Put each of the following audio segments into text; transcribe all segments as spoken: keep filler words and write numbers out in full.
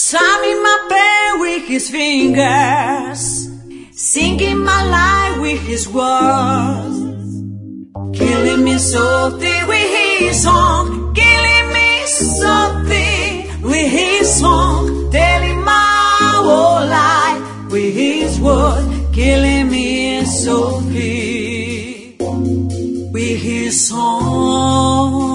Strumming my pain with his fingers, singing my life with his words, killing me softly with his song, killing me softly with his song, telling my whole life with his word, killing me softly with his song.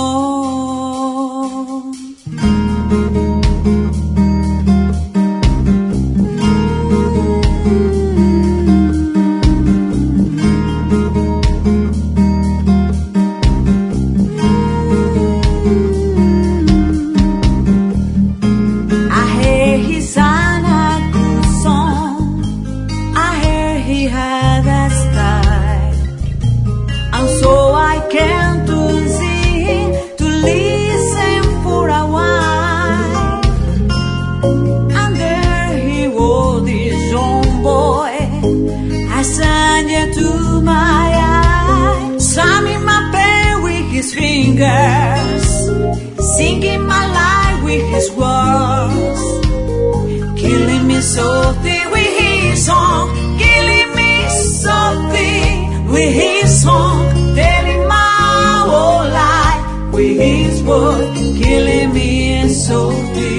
To my eyes, strumming my pain with his fingers, singing my life with his words, killing me softly with his song, killing me softly with his song, telling my whole life with his word, killing me softly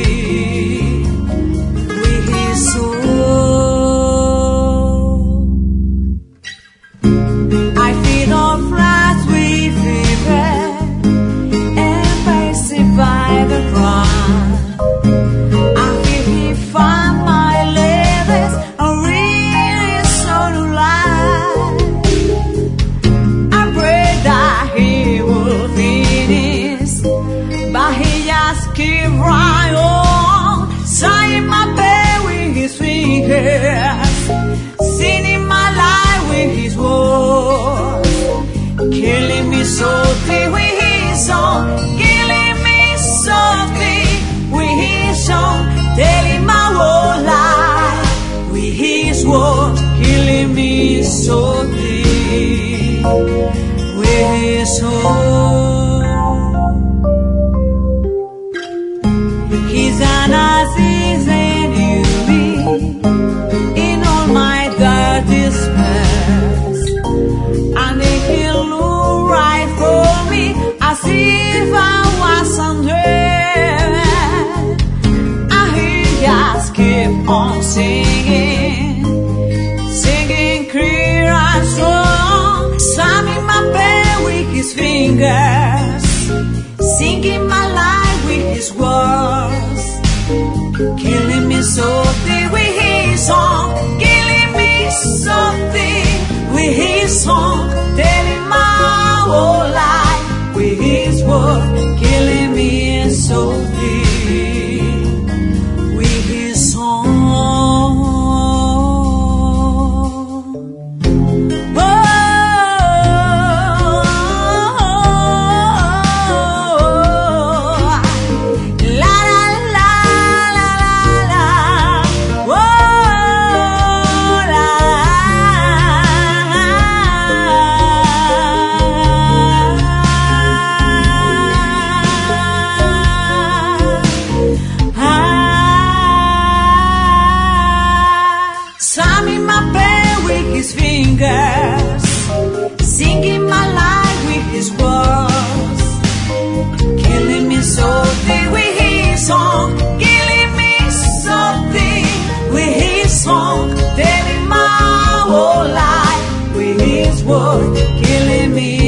with his song. Singing my life with his words, killing me softly with his song, killing me softly with his song, telling my whole life with his words, killing me softly with his song. He's an Aziz and you in all my dirtiest past, and he'll look right for me as if I was undressed, and he just keep on singing, singing clear and strong, strumming my pain with his fingers, singing my life with his words, killing me softly with his song, killing me softly with his song, telling my whole life with his word, killing me softly with his song. Singing my life with his words, killing me softly with his song, killing me softly with his song, telling my whole life with his word, killing me